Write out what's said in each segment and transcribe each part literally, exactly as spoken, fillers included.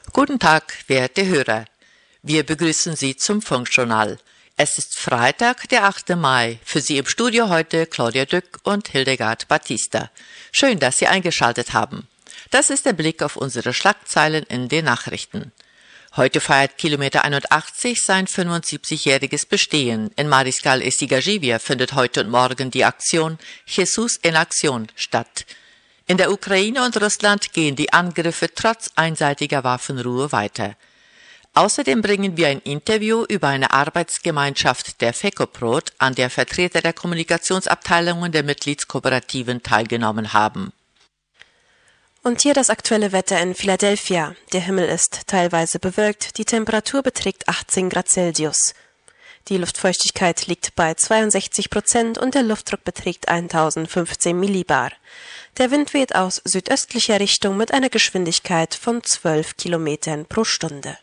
Guten Tag, werte Hörer. Wir begrüßen Sie zum Funkjournal. Es ist Freitag, der achte Mai. Für Sie im Studio heute Claudia Dück und Hildegard Batista. Schön, dass Sie eingeschaltet haben. Das ist der Blick auf unsere Schlagzeilen in den Nachrichten. Heute feiert Kilometer einundachtzig sein fünfundsiebzigjähriges Bestehen. In Mariscal Esigaživje findet heute und morgen die Aktion Jesus en Aktion statt. In der Ukraine und Russland gehen die Angriffe trotz einseitiger Waffenruhe weiter. Außerdem bringen wir ein Interview über eine Arbeitsgemeinschaft der Fekoprod, an der Vertreter der Kommunikationsabteilungen der Mitgliedskooperativen teilgenommen haben. Und hier das aktuelle Wetter in Philadelphia. Der Himmel ist teilweise bewölkt, die Temperatur beträgt achtzehn Grad Celsius. Die Luftfeuchtigkeit liegt bei zweiundsechzig Prozent und der Luftdruck beträgt eintausendfünfzehn Millibar. Der Wind weht aus südöstlicher Richtung mit einer Geschwindigkeit von zwölf Kilometern pro Stunde.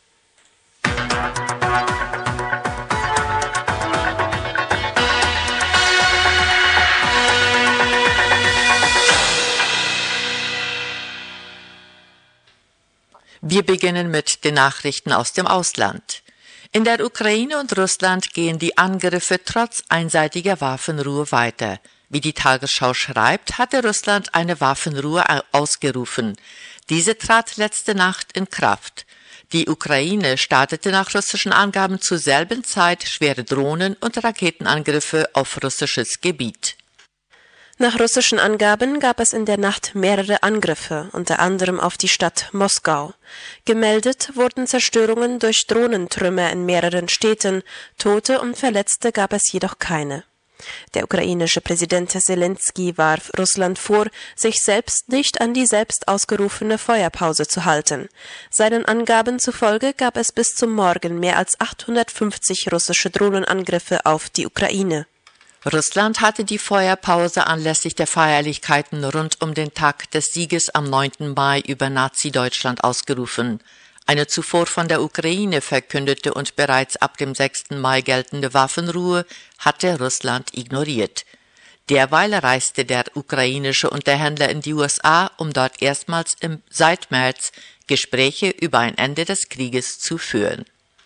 Wir beginnen mit den Nachrichten aus dem Ausland. In der Ukraine und Russland gehen die Angriffe trotz einseitiger Waffenruhe weiter. Wie die Tagesschau schreibt, hatte Russland eine Waffenruhe ausgerufen. Diese trat letzte Nacht in Kraft. Die Ukraine startete nach russischen Angaben zur selben Zeit schwere Drohnen- und Raketenangriffe auf russisches Gebiet. Nach russischen Angaben gab es in der Nacht mehrere Angriffe, unter anderem auf die Stadt Moskau. Gemeldet wurden Zerstörungen durch Drohnentrümmer in mehreren Städten, Tote und Verletzte gab es jedoch keine. Der ukrainische Präsident Selenskyj warf Russland vor, sich selbst nicht an die selbst ausgerufene Feuerpause zu halten. Seinen Angaben zufolge gab es bis zum Morgen mehr als achthundertfünfzig russische Drohnenangriffe auf die Ukraine. Russland hatte die Feuerpause anlässlich der Feierlichkeiten rund um den Tag des Sieges am neunten Mai über Nazi-Deutschland ausgerufen. Eine zuvor von der Ukraine verkündete und bereits ab dem sechsten Mai geltende Waffenruhe hatte Russland ignoriert. Derweil reiste der ukrainische Unterhändler in die U S A, um dort erstmals im, seit März Gespräche über ein Ende des Krieges zu führen.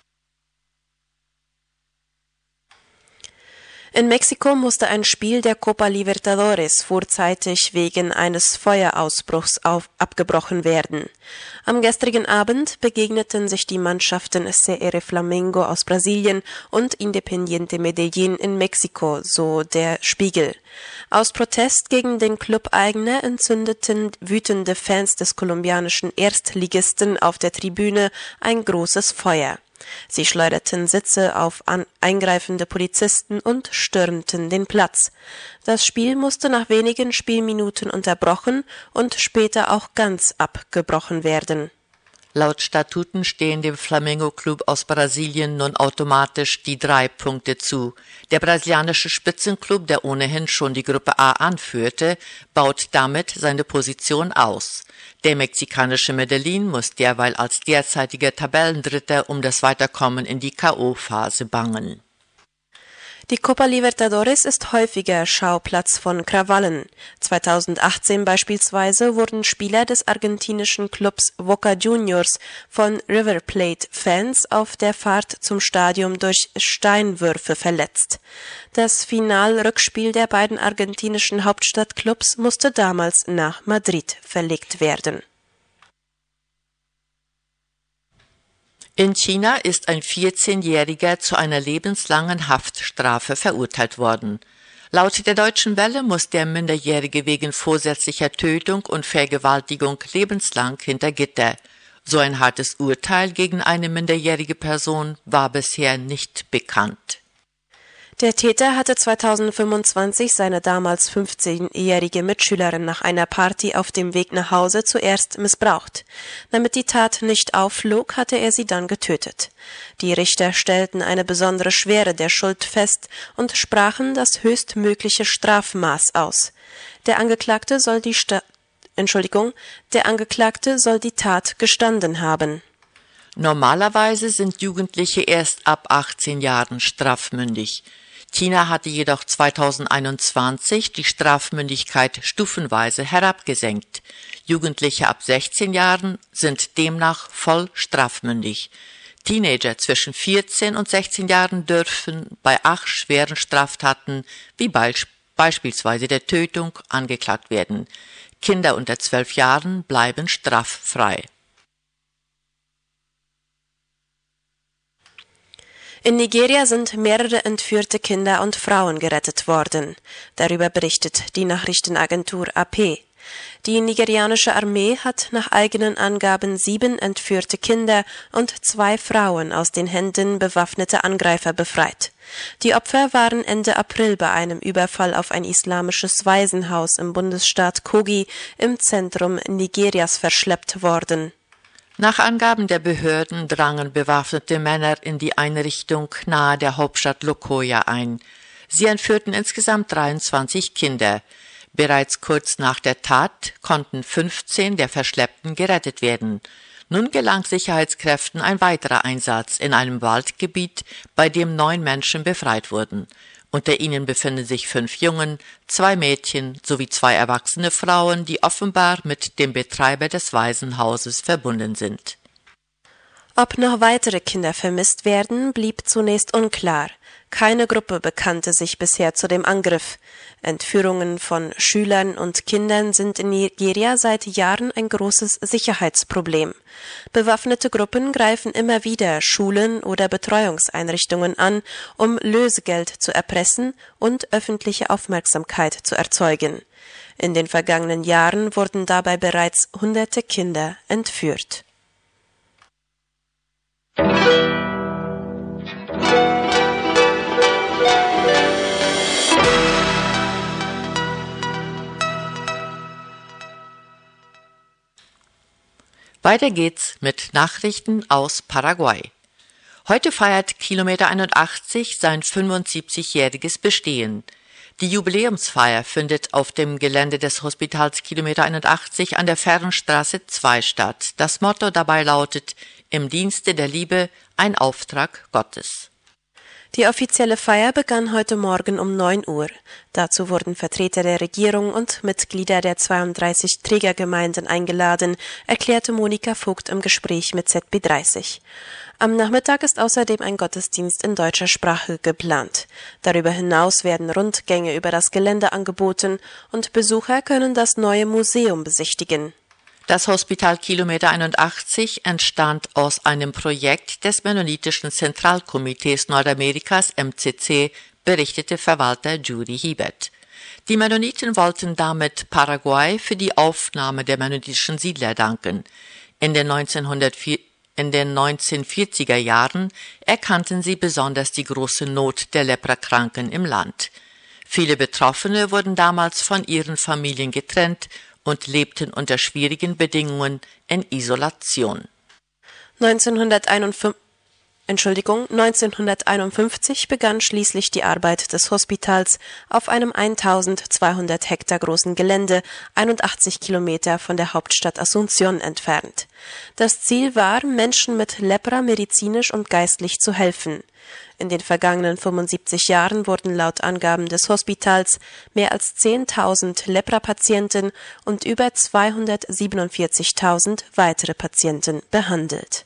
In Mexiko musste ein Spiel der Copa Libertadores vorzeitig wegen eines Feuerausbruchs auf, abgebrochen werden. Am gestrigen Abend begegneten sich die Mannschaften C R Flamengo aus Brasilien und Independiente Medellín in Mexiko, so der Spiegel. Aus Protest gegen den Clubeigner entzündeten wütende Fans des kolumbianischen Erstligisten auf der Tribüne ein großes Feuer. Sie schleuderten Sitze auf an eingreifende Polizisten und stürmten den Platz. Das Spiel musste nach wenigen Spielminuten unterbrochen und später auch ganz abgebrochen werden. Laut Statuten stehen dem Flamengo-Club aus Brasilien nun automatisch die drei Punkte zu. Der brasilianische Spitzenclub, der ohnehin schon die Gruppe A anführte, baut damit seine Position aus. Der mexikanische Medellín muss derweil als derzeitiger Tabellendritter um das Weiterkommen in die K O-Phase bangen. Die Copa Libertadores ist häufiger Schauplatz von Krawallen. zweitausendachtzehn beispielsweise wurden Spieler des argentinischen Clubs Boca Juniors von River Plate-Fans auf der Fahrt zum Stadion durch Steinwürfe verletzt. Das Finalrückspiel der beiden argentinischen Hauptstadtclubs musste damals nach Madrid verlegt werden. In China ist ein vierzehnjähriger zu einer lebenslangen Haftstrafe verurteilt worden. Laut der Deutschen Welle muss der Minderjährige wegen vorsätzlicher Tötung und Vergewaltigung lebenslang hinter Gitter. So ein hartes Urteil gegen eine minderjährige Person war bisher nicht bekannt. Der Täter hatte zweitausendfünfundzwanzig seine damals fünfzehnjährige Mitschülerin nach einer Party auf dem Weg nach Hause zuerst missbraucht. Damit die Tat nicht aufflog, hatte er sie dann getötet. Die Richter stellten eine besondere Schwere der Schuld fest und sprachen das höchstmögliche Strafmaß aus. Der Angeklagte soll die Sta- Entschuldigung, der Angeklagte soll die Tat gestanden haben. Normalerweise sind Jugendliche erst ab achtzehn Jahren strafmündig. China hatte jedoch zweitausendeinundzwanzig die Strafmündigkeit stufenweise herabgesenkt. Jugendliche ab sechzehn Jahren sind demnach voll strafmündig. Teenager zwischen vierzehn und sechzehn Jahren dürfen bei acht schweren Straftaten wie beisp- beispielsweise der Tötung angeklagt werden. Kinder unter zwölf Jahren bleiben straffrei. In Nigeria sind mehrere entführte Kinder und Frauen gerettet worden. Darüber berichtet die Nachrichtenagentur A P. Die nigerianische Armee hat nach eigenen Angaben sieben entführte Kinder und zwei Frauen aus den Händen bewaffneter Angreifer befreit. Die Opfer waren Ende April bei einem Überfall auf ein islamisches Waisenhaus im Bundesstaat Kogi im Zentrum Nigerias verschleppt worden. Nach Angaben der Behörden drangen bewaffnete Männer in die Einrichtung nahe der Hauptstadt Lokoja ein. Sie entführten insgesamt dreiundzwanzig Kinder. Bereits kurz nach der Tat konnten fünfzehn der Verschleppten gerettet werden. Nun gelang Sicherheitskräften ein weiterer Einsatz in einem Waldgebiet, bei dem neun Menschen befreit wurden. Unter ihnen befinden sich fünf Jungen, zwei Mädchen sowie zwei erwachsene Frauen, die offenbar mit dem Betreiber des Waisenhauses verbunden sind. Ob noch weitere Kinder vermisst werden, blieb zunächst unklar. Keine Gruppe bekannte sich bisher zu dem Angriff. Entführungen von Schülern und Kindern sind in Nigeria seit Jahren ein großes Sicherheitsproblem. Bewaffnete Gruppen greifen immer wieder Schulen oder Betreuungseinrichtungen an, um Lösegeld zu erpressen und öffentliche Aufmerksamkeit zu erzeugen. In den vergangenen Jahren wurden dabei bereits hunderte Kinder entführt. Weiter geht's mit Nachrichten aus Paraguay. Heute feiert Kilometer einundachtzig sein fünfundsiebzigjähriges Bestehen. Die Jubiläumsfeier findet auf dem Gelände des Hospitals Kilometer einundachtzig an der Fernstraße zwei statt. Das Motto dabei lautet: Im Dienste der Liebe, ein Auftrag Gottes. Die offizielle Feier begann heute Morgen um neun Uhr. Dazu wurden Vertreter der Regierung und Mitglieder der zweiunddreißig Trägergemeinden eingeladen, erklärte Monika Vogt im Gespräch mit Z B dreißig. Am Nachmittag ist außerdem ein Gottesdienst in deutscher Sprache geplant. Darüber hinaus werden Rundgänge über das Gelände angeboten und Besucher können das neue Museum besichtigen. Das Hospital Kilometer einundachtzig entstand aus einem Projekt des Mennonitischen Zentralkomitees Nordamerikas M C C, berichtete Verwalter Judy Hiebert. Die Mennoniten wollten damit Paraguay für die Aufnahme der mennonitischen Siedler danken. In den, in den neunzehnhundertvierziger Jahren erkannten sie besonders die große Not der Leprakranken im Land. Viele Betroffene wurden damals von ihren Familien getrennt und lebten unter schwierigen Bedingungen in Isolation. neunzehnhunderteinundfünfzig, Entschuldigung, neunzehnhunderteinundfünfzig begann schließlich die Arbeit des Hospitals auf einem eintausendzweihundert Hektar großen Gelände, einundachtzig Kilometer von der Hauptstadt Asunción entfernt. Das Ziel war, Menschen mit Lepra medizinisch und geistlich zu helfen. In den vergangenen fünfundsiebzig Jahren wurden laut Angaben des Hospitals mehr als zehntausend Lepra-Patienten und über zweihundertsiebenundvierzigtausend weitere Patienten behandelt.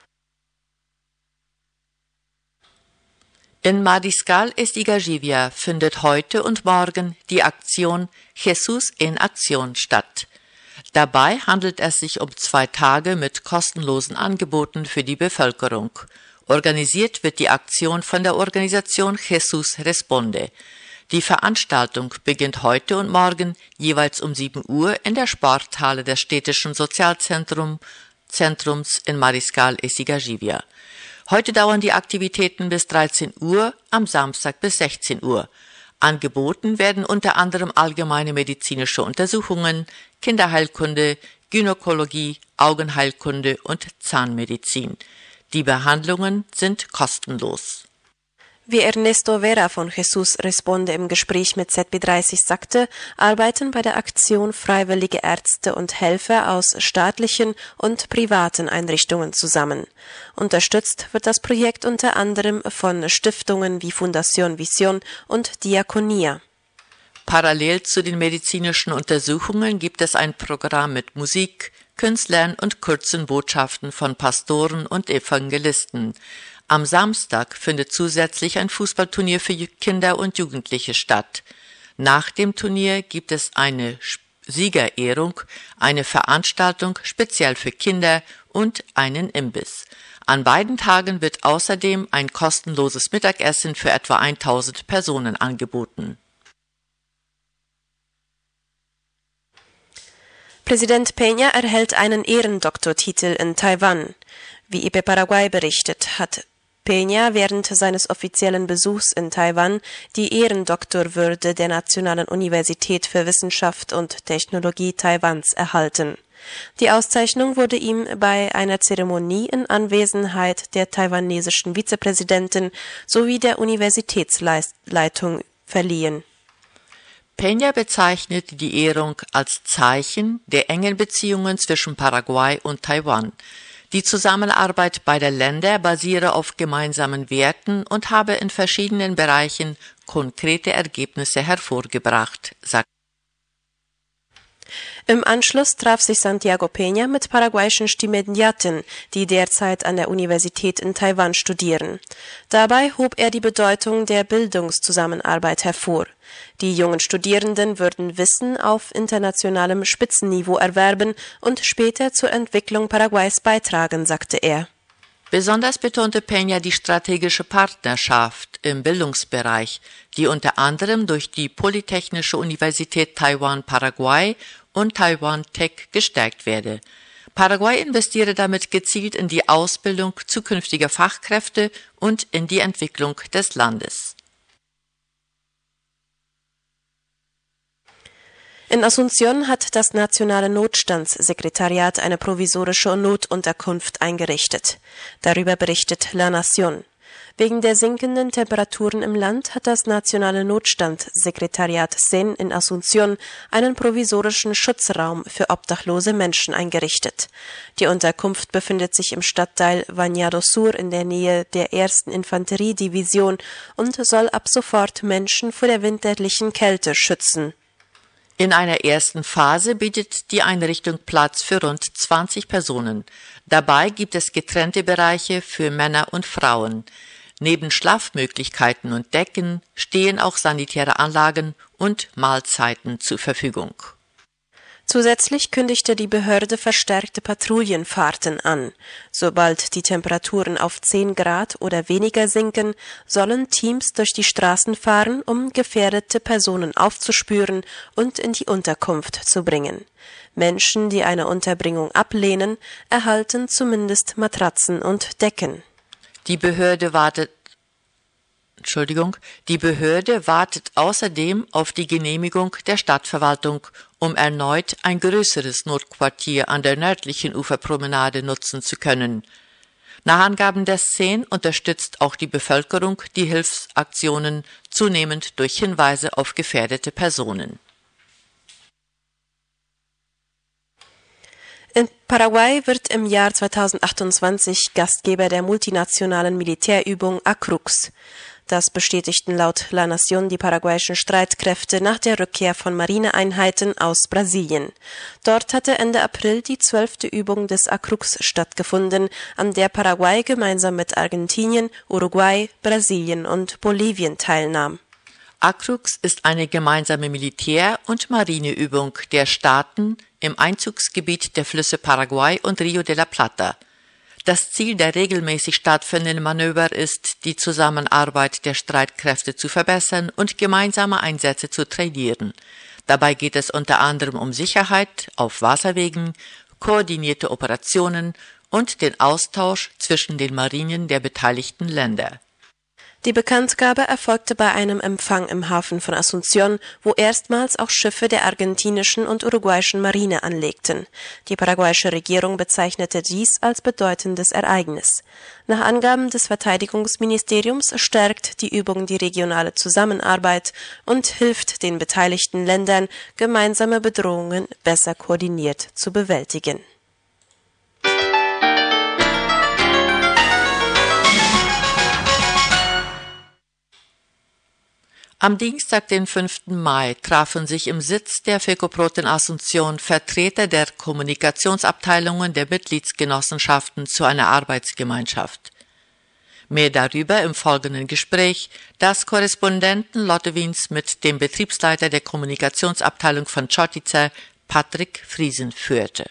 In Mariscal Estigarribia findet heute und morgen die Aktion Jesus en Acción statt. Dabei handelt es sich um zwei Tage mit kostenlosen Angeboten für die Bevölkerung. Organisiert wird die Aktion von der Organisation Jesus Responde. Die Veranstaltung beginnt heute und morgen jeweils um sieben Uhr in der Sporthalle des städtischen Sozialzentrums Zentrums in Mariscal Estigarribia. Heute dauern die Aktivitäten bis dreizehn Uhr, am Samstag bis sechzehn Uhr. Angeboten werden unter anderem allgemeine medizinische Untersuchungen, Kinderheilkunde, Gynäkologie, Augenheilkunde und Zahnmedizin. Die Behandlungen sind kostenlos. Wie Ernesto Vera von Jesus Responde im Gespräch mit Z B dreißig sagte, arbeiten bei der Aktion freiwillige Ärzte und Helfer aus staatlichen und privaten Einrichtungen zusammen. Unterstützt wird das Projekt unter anderem von Stiftungen wie Fundación Visión und Diaconia. Parallel zu den medizinischen Untersuchungen gibt es ein Programm mit Musik, Künstlern und kurzen Botschaften von Pastoren und Evangelisten. Am Samstag findet zusätzlich ein Fußballturnier für Kinder und Jugendliche statt. Nach dem Turnier gibt es eine Siegerehrung, eine Veranstaltung speziell für Kinder und einen Imbiss. An beiden Tagen wird außerdem ein kostenloses Mittagessen für etwa tausend Personen angeboten. Präsident Peña erhält einen Ehrendoktortitel in Taiwan. Wie I P Paraguay berichtet, hat Peña während seines offiziellen Besuchs in Taiwan die Ehrendoktorwürde der Nationalen Universität für Wissenschaft und Technologie Taiwans erhalten. Die Auszeichnung wurde ihm bei einer Zeremonie in Anwesenheit der taiwanesischen Vizepräsidentin sowie der Universitätsleitung verliehen. Peña bezeichnet die Ehrung als Zeichen der engen Beziehungen zwischen Paraguay und Taiwan. Die Zusammenarbeit beider Länder basiere auf gemeinsamen Werten und habe in verschiedenen Bereichen konkrete Ergebnisse hervorgebracht, sagt Im Anschluss traf sich Santiago Peña mit paraguayischen Stipendiaten, die derzeit an der Universität in Taiwan studieren. Dabei hob er die Bedeutung der Bildungszusammenarbeit hervor. Die jungen Studierenden würden Wissen auf internationalem Spitzenniveau erwerben und später zur Entwicklung Paraguays beitragen, sagte er. Besonders betonte Peña die strategische Partnerschaft im Bildungsbereich, die unter anderem durch die Polytechnische Universität Taiwan-Paraguay und Taiwan Tech gestärkt werde. Paraguay investiere damit gezielt in die Ausbildung zukünftiger Fachkräfte und in die Entwicklung des Landes. In Asunción hat das Nationale Notstandssekretariat eine provisorische Notunterkunft eingerichtet. Darüber berichtet La Nación. Wegen der sinkenden Temperaturen im Land hat das Nationale Notstandssekretariat S E N in Asunción einen provisorischen Schutzraum für obdachlose Menschen eingerichtet. Die Unterkunft befindet sich im Stadtteil Bañado Sur in der Nähe der ersten Infanteriedivision und soll ab sofort Menschen vor der winterlichen Kälte schützen. In einer ersten Phase bietet die Einrichtung Platz für rund zwanzig Personen. Dabei gibt es getrennte Bereiche für Männer und Frauen. Neben Schlafmöglichkeiten und Decken stehen auch sanitäre Anlagen und Mahlzeiten zur Verfügung. Zusätzlich kündigte die Behörde verstärkte Patrouillenfahrten an. Sobald die Temperaturen auf zehn Grad oder weniger sinken, sollen Teams durch die Straßen fahren, um gefährdete Personen aufzuspüren und in die Unterkunft zu bringen. Menschen, die eine Unterbringung ablehnen, erhalten zumindest Matratzen und Decken. Die Behörde wartet Entschuldigung, die Behörde wartet außerdem auf die Genehmigung der Stadtverwaltung, um erneut ein größeres Notquartier an der nördlichen Uferpromenade nutzen zu können. Nach Angaben der S E N unterstützt auch die Bevölkerung die Hilfsaktionen zunehmend durch Hinweise auf gefährdete Personen. In Paraguay wird im Jahr zweitausendachtundzwanzig Gastgeber der multinationalen Militärübung ACRUX. Das bestätigten laut La Nación die paraguayischen Streitkräfte nach der Rückkehr von Marineeinheiten aus Brasilien. Dort hatte Ende April die zwölfte Übung des ACRUX stattgefunden, an der Paraguay gemeinsam mit Argentinien, Uruguay, Brasilien und Bolivien teilnahm. ACRUX ist eine gemeinsame Militär- und Marineübung der Staaten im Einzugsgebiet der Flüsse Paraguay und Rio de la Plata. Das Ziel der regelmäßig stattfindenden Manöver ist, die Zusammenarbeit der Streitkräfte zu verbessern und gemeinsame Einsätze zu trainieren. Dabei geht es unter anderem um Sicherheit auf Wasserwegen, koordinierte Operationen und den Austausch zwischen den Marinen der beteiligten Länder. Die Bekanntgabe erfolgte bei einem Empfang im Hafen von Asunción, wo erstmals auch Schiffe der argentinischen und uruguayischen Marine anlegten. Die paraguayische Regierung bezeichnete dies als bedeutendes Ereignis. Nach Angaben des Verteidigungsministeriums stärkt die Übung die regionale Zusammenarbeit und hilft den beteiligten Ländern, gemeinsame Bedrohungen besser koordiniert zu bewältigen. Am Dienstag, den fünften Mai, trafen sich im Sitz der FECOPROT in Asunción Vertreter der Kommunikationsabteilungen der Mitgliedsgenossenschaften zu einer Arbeitsgemeinschaft. Mehr darüber im folgenden Gespräch, das Korrespondenten Lotte Wiens mit dem Betriebsleiter der Kommunikationsabteilung von Čotice, Patrick Friesen, führte.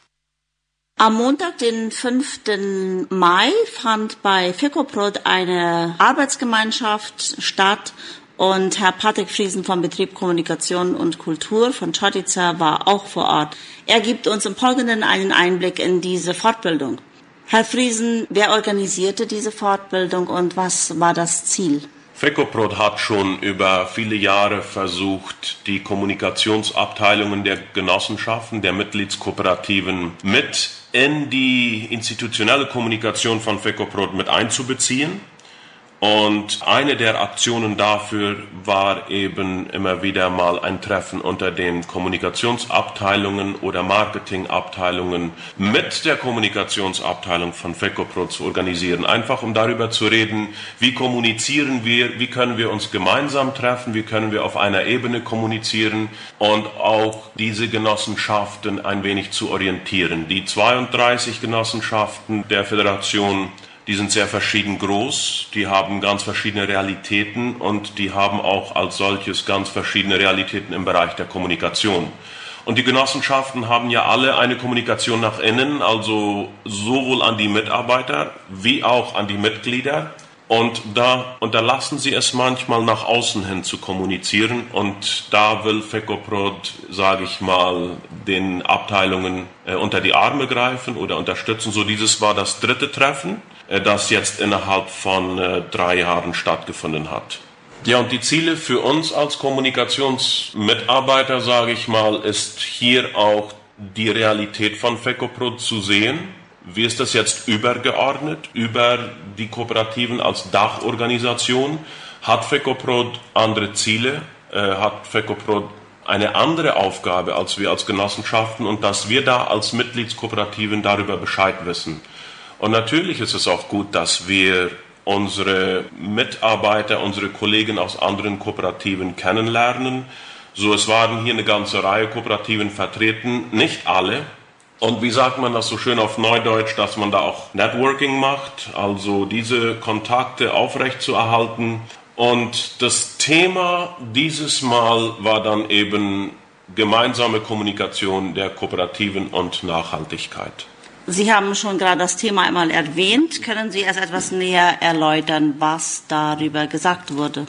Am Montag, den fünften Mai, fand bei FECOPROT eine Arbeitsgemeinschaft statt. Und Herr Patrick Friesen vom Betrieb Kommunikation und Kultur von Čotice war auch vor Ort. Er gibt uns im Folgenden einen Einblick in diese Fortbildung. Herr Friesen, wer organisierte diese Fortbildung und was war das Ziel? FECOPROT hat schon über viele Jahre versucht, die Kommunikationsabteilungen der Genossenschaften, der Mitgliedskooperativen mit in die institutionelle Kommunikation von FECOPROT mit einzubeziehen. Und eine der Aktionen dafür war eben immer wieder mal ein Treffen unter den Kommunikationsabteilungen oder Marketingabteilungen mit der Kommunikationsabteilung von FECOPROT zu organisieren. Einfach um darüber zu reden, wie kommunizieren wir, wie können wir uns gemeinsam treffen, wie können wir auf einer Ebene kommunizieren und auch diese Genossenschaften ein wenig zu orientieren. Die zweiunddreißig Genossenschaften der Föderation, die sind sehr verschieden groß, die haben ganz verschiedene Realitäten und die haben auch als solches ganz verschiedene Realitäten im Bereich der Kommunikation. Und die Genossenschaften haben ja alle eine Kommunikation nach innen, also sowohl an die Mitarbeiter wie auch an die Mitglieder. Und da unterlassen sie es manchmal nach außen hin zu kommunizieren und da will FECOPROT, sage ich mal, den Abteilungen äh, unter die Arme greifen oder unterstützen. So dieses war das dritte Treffen, äh, das jetzt innerhalb von äh, drei Jahren stattgefunden hat. Ja, und die Ziele für uns als Kommunikationsmitarbeiter, sage ich mal, ist hier auch die Realität von FECOPROT zu sehen. Wie ist das jetzt übergeordnet über die Kooperativen als Dachorganisation? Hat FECOPROT andere Ziele? Äh, hat FECOPROT eine andere Aufgabe als wir als Genossenschaften und dass wir da als Mitgliedskooperativen darüber Bescheid wissen? Und natürlich ist es auch gut, dass wir unsere Mitarbeiter, unsere Kollegen aus anderen Kooperativen kennenlernen. So, es waren hier eine ganze Reihe Kooperativen vertreten, nicht alle. Und wie sagt man das so schön auf Neudeutsch, dass man da auch Networking macht, also diese Kontakte aufrechtzuerhalten. Und das Thema dieses Mal war dann eben gemeinsame Kommunikation der Kooperativen und Nachhaltigkeit. Sie haben schon gerade das Thema einmal erwähnt. Können Sie erst etwas näher erläutern, was darüber gesagt wurde?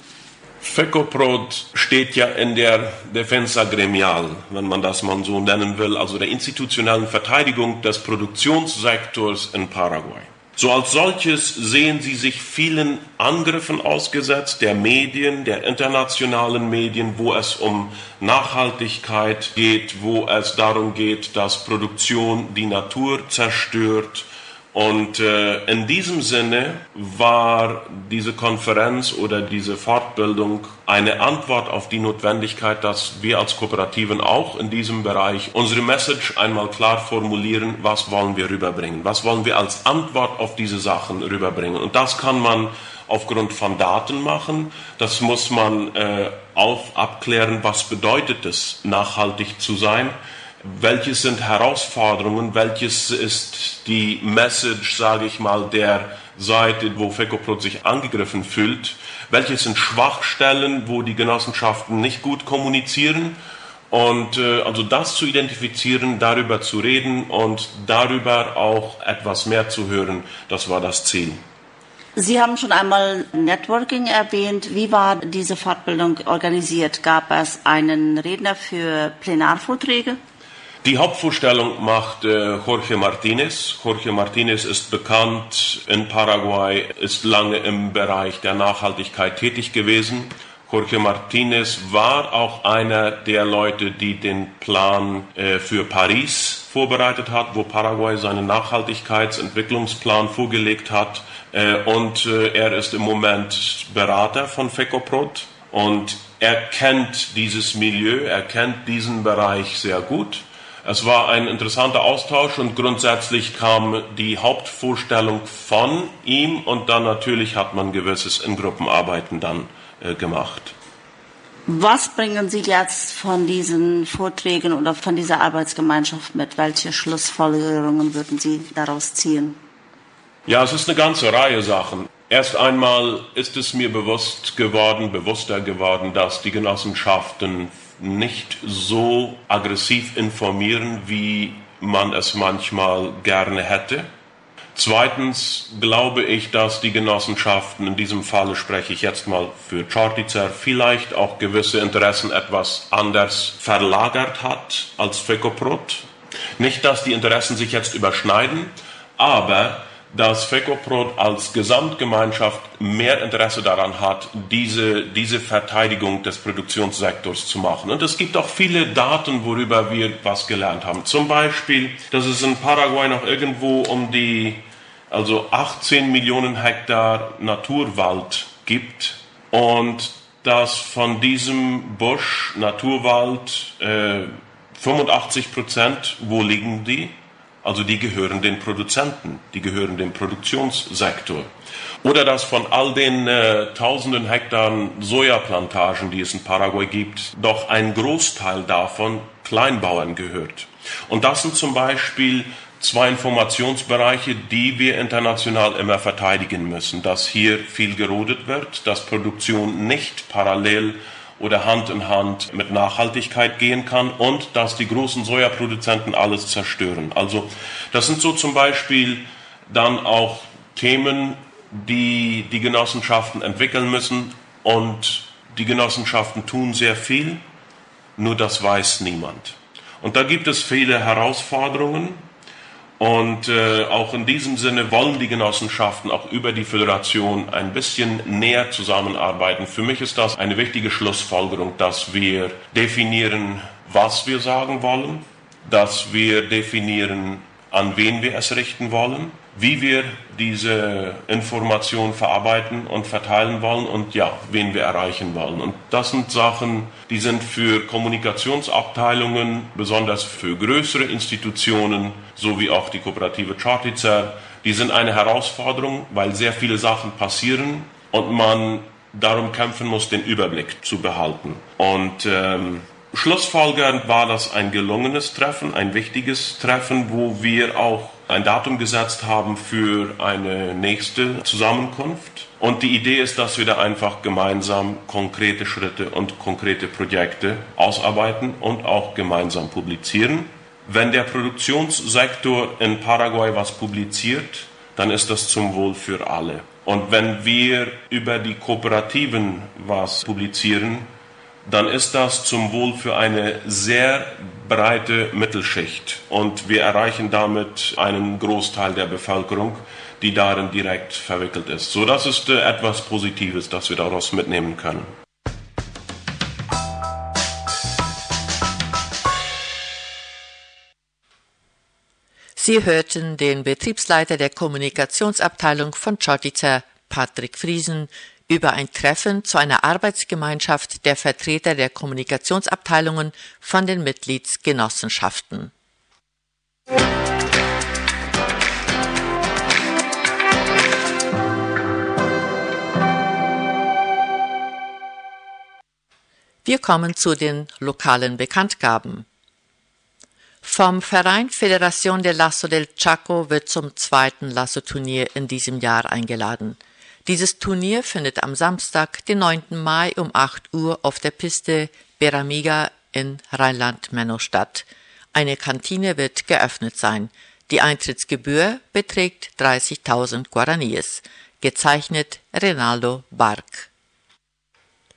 FECOPROT steht ja in der Defensa Gremial, wenn man das mal so nennen will, also der institutionellen Verteidigung des Produktionssektors in Paraguay. So als solches sehen sie sich vielen Angriffen ausgesetzt, der Medien, der internationalen Medien, wo es um Nachhaltigkeit geht, wo es darum geht, dass Produktion die Natur zerstört. Und äh, in diesem Sinne war diese Konferenz oder diese Fortbildung eine Antwort auf die Notwendigkeit, dass wir als Kooperativen auch in diesem Bereich unsere Message einmal klar formulieren, was wollen wir rüberbringen, was wollen wir als Antwort auf diese Sachen rüberbringen. Und das kann man aufgrund von Daten machen, das muss man äh, auf abklären, was bedeutet es, nachhaltig zu sein. Welches sind Herausforderungen, welches ist die Message, sage ich mal, der Seite, wo FECOPROT sich angegriffen fühlt, welches sind Schwachstellen, wo die Genossenschaften nicht gut kommunizieren und äh, also das zu identifizieren, darüber zu reden und darüber auch etwas mehr zu hören, das war das Ziel. Sie haben schon einmal Networking erwähnt. Wie war diese Fortbildung organisiert? Gab es einen Redner für Plenarvorträge? Die Hauptvorstellung macht äh, Jorge Martinez. Jorge Martinez ist bekannt in Paraguay, ist lange im Bereich der Nachhaltigkeit tätig gewesen. Jorge Martinez war auch einer der Leute, die den Plan äh, für Paris vorbereitet hat, wo Paraguay seinen Nachhaltigkeitsentwicklungsplan vorgelegt hat. Äh, und äh, er ist im Moment Berater von FECOPROD und er kennt dieses Milieu, er kennt diesen Bereich sehr gut. Es war ein interessanter Austausch und grundsätzlich kam die Hauptvorstellung von ihm und dann natürlich hat man gewisses in Gruppenarbeiten dann äh, gemacht. Was bringen Sie jetzt von diesen Vorträgen oder von dieser Arbeitsgemeinschaft mit? Welche Schlussfolgerungen würden Sie daraus ziehen? Ja, es ist eine ganze Reihe Sachen. Erst einmal ist es mir bewusst geworden, bewusster geworden, dass die Genossenschaften nicht so aggressiv informieren, wie man es manchmal gerne hätte. Zweitens glaube ich, dass die Genossenschaften, in diesem Falle spreche ich jetzt mal für Čortica, vielleicht auch gewisse Interessen etwas anders verlagert hat als FECOPROD. Nicht, dass die Interessen sich jetzt überschneiden, aber dass FECOPROD als Gesamtgemeinschaft mehr Interesse daran hat, diese, diese Verteidigung des Produktionssektors zu machen. Und es gibt auch viele Daten, worüber wir was gelernt haben. Zum Beispiel, dass es in Paraguay noch irgendwo um die also achtzehn Millionen Hektar Naturwald gibt und dass von diesem Busch, Naturwald, äh, fünfundachtzig Prozent, wo liegen die? Also die gehören den Produzenten, die gehören dem Produktionssektor. Oder dass von all den äh, tausenden Hektaren Sojaplantagen, die es in Paraguay gibt, doch ein Großteil davon Kleinbauern gehört. Und das sind zum Beispiel zwei Informationsbereiche, die wir international immer verteidigen müssen. Dass hier viel gerodet wird, dass Produktion nicht parallel oder Hand in Hand mit Nachhaltigkeit gehen kann und dass die großen Sojaproduzenten alles zerstören. Also das sind so zum Beispiel dann auch Themen, die die Genossenschaften entwickeln müssen und die Genossenschaften tun sehr viel, nur das weiß niemand. Und da gibt es viele Herausforderungen. Und äh, auch in diesem Sinne wollen die Genossenschaften auch über die Föderation ein bisschen näher zusammenarbeiten. Für mich ist das eine wichtige Schlussfolgerung, dass wir definieren, was wir sagen wollen, dass wir definieren, an wen wir es richten wollen, wie wir diese Information verarbeiten und verteilen wollen und ja, wen wir erreichen wollen. Und das sind Sachen, die sind für Kommunikationsabteilungen, besonders für größere Institutionen, sowie auch die Kooperative Čortica, die sind eine Herausforderung, weil sehr viele Sachen passieren und man darum kämpfen muss, den Überblick zu behalten. Und ähm, schlussfolgernd war das ein gelungenes Treffen, ein wichtiges Treffen, wo wir auch ein Datum gesetzt haben für eine nächste Zusammenkunft. Und die Idee ist, dass wir da einfach gemeinsam konkrete Schritte und konkrete Projekte ausarbeiten und auch gemeinsam publizieren. Wenn der Produktionssektor in Paraguay was publiziert, dann ist das zum Wohl für alle. Und wenn wir über die Kooperativen was publizieren, dann ist das zum Wohl für eine sehr breite Mittelschicht. Und wir erreichen damit einen Großteil der Bevölkerung, die darin direkt verwickelt ist. So, das ist äh, etwas Positives, das wir daraus mitnehmen können. Sie hörten den Betriebsleiter der Kommunikationsabteilung von Čortica, Patrick Friesen, über ein Treffen zu einer Arbeitsgemeinschaft der Vertreter der Kommunikationsabteilungen von den Mitgliedsgenossenschaften. Wir kommen zu den lokalen Bekanntgaben. Vom Verein Federación de Lazo del Chaco wird zum zweiten Lasso-Turnier in diesem Jahr eingeladen. Dieses Turnier findet am Samstag, den neunten Mai um acht Uhr auf der Piste Beramiga in Rheinland-Menno statt. Eine Kantine wird geöffnet sein. Die Eintrittsgebühr beträgt dreißigtausend Guaraníes. Gezeichnet Reinaldo Bark.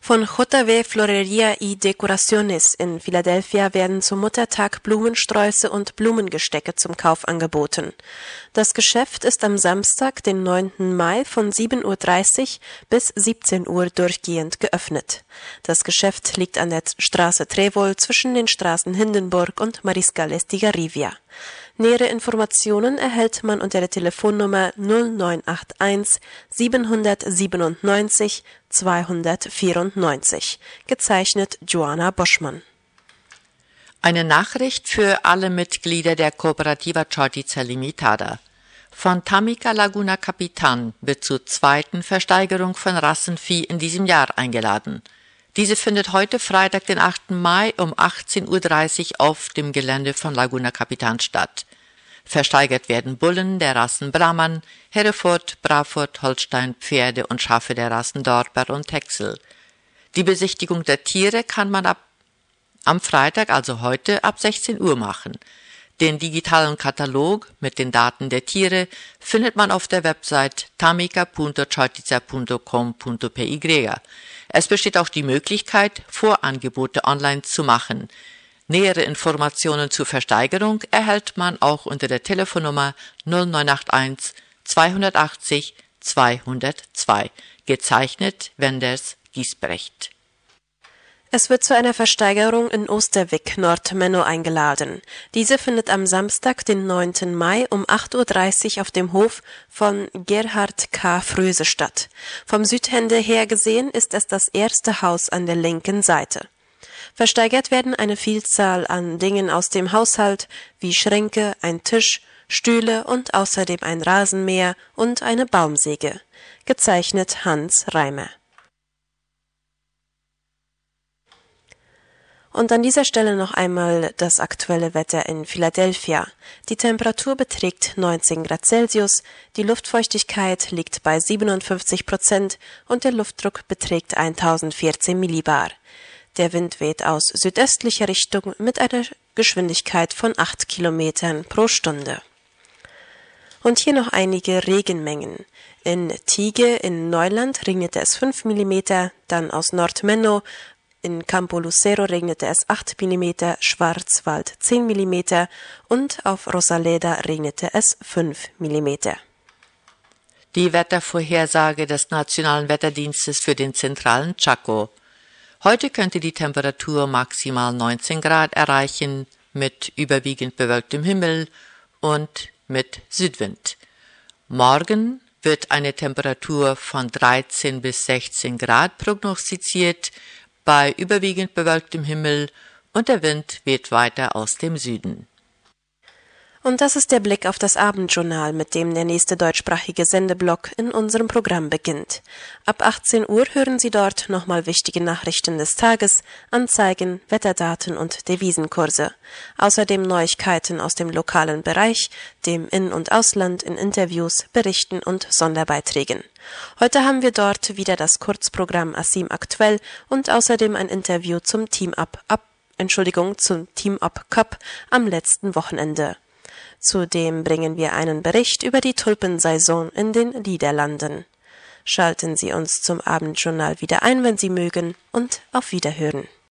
Von J W Florería y Decoraciones in Philadelphia werden zum Muttertag Blumensträuße und Blumengestecke zum Kauf angeboten. Das Geschäft ist am Samstag, den neunten Mai von sieben Uhr dreißig bis siebzehn Uhr durchgehend geöffnet. Das Geschäft liegt an der Straße Trevol zwischen den Straßen Hindenburg und Mariscal Estigarribia. Nähere Informationen erhält man unter der Telefonnummer null neun acht eins siebenhundertsiebenundneunzig zweihundertvierundneunzig, gezeichnet Joanna Boschmann. Eine Nachricht für alle Mitglieder der Cooperativa Chortica Limitada. Von Tamica Laguna Capitan wird zur zweiten Versteigerung von Rassenvieh in diesem Jahr eingeladen. Diese findet heute Freitag, den achten Mai um achtzehn Uhr dreißig auf dem Gelände von Laguna Capitan statt. Versteigert werden Bullen der Rassen Brahman, Hereford, Braford, Holstein, Pferde und Schafe der Rassen Dorper und Texel. Die Besichtigung der Tiere kann man ab, am Freitag, also heute, ab sechzehn Uhr machen. Den digitalen Katalog mit den Daten der Tiere findet man auf der Website tamica punto chortica punto com punto p y. Es besteht auch die Möglichkeit, Vorangebote online zu machen. Nähere Informationen zur Versteigerung erhält man auch unter der Telefonnummer null neun acht eins zweihundertachtzig zweihundertzwei, gezeichnet Wenders Giesbrecht. Es wird zu einer Versteigerung in Oosterwijk, Nordmenno eingeladen. Diese findet am Samstag, den neunten Mai um acht Uhr dreißig auf dem Hof von Gerhard K. Fröse statt. Vom Südende her gesehen ist es das erste Haus an der linken Seite. Versteigert werden eine Vielzahl an Dingen aus dem Haushalt, wie Schränke, ein Tisch, Stühle und außerdem ein Rasenmäher und eine Baumsäge. Gezeichnet Hans Reimer. Und an dieser Stelle noch einmal das aktuelle Wetter in Philadelphia. Die Temperatur beträgt neunzehn Grad Celsius, die Luftfeuchtigkeit liegt bei siebenundfünfzig Prozent und der Luftdruck beträgt tausendvierzehn Millibar. Der Wind weht aus südöstlicher Richtung mit einer Geschwindigkeit von acht Kilometern pro Stunde. Und hier noch einige Regenmengen. In Tige in Neuland regnete es fünf Millimeter, dann aus Nordmenno in Campo Lucero regnete es acht Millimeter, Schwarzwald zehn Millimeter und auf Rosaleda regnete es fünf Millimeter. Die Wettervorhersage des Nationalen Wetterdienstes für den zentralen Chaco. Heute könnte die Temperatur maximal neunzehn Grad erreichen, mit überwiegend bewölktem Himmel und mit Südwind. Morgen wird eine Temperatur von dreizehn bis sechzehn Grad prognostiziert, bei überwiegend bewölktem Himmel, und der Wind weht weiter aus dem Süden. Und das ist der Blick auf das Abendjournal, mit dem der nächste deutschsprachige Sendeblock in unserem Programm beginnt. Ab achtzehn Uhr hören Sie dort nochmal wichtige Nachrichten des Tages, Anzeigen, Wetterdaten und Devisenkurse. Außerdem Neuigkeiten aus dem lokalen Bereich, dem In- und Ausland in Interviews, Berichten und Sonderbeiträgen. Heute haben wir dort wieder das Kurzprogramm Asim aktuell und außerdem ein Interview zum Team-Up, Up, Entschuldigung, zum Team-Up Cup am letzten Wochenende. Zudem bringen wir einen Bericht über die Tulpensaison in den Niederlanden. Schalten Sie uns zum Abendjournal wieder ein, wenn Sie mögen, und auf Wiederhören.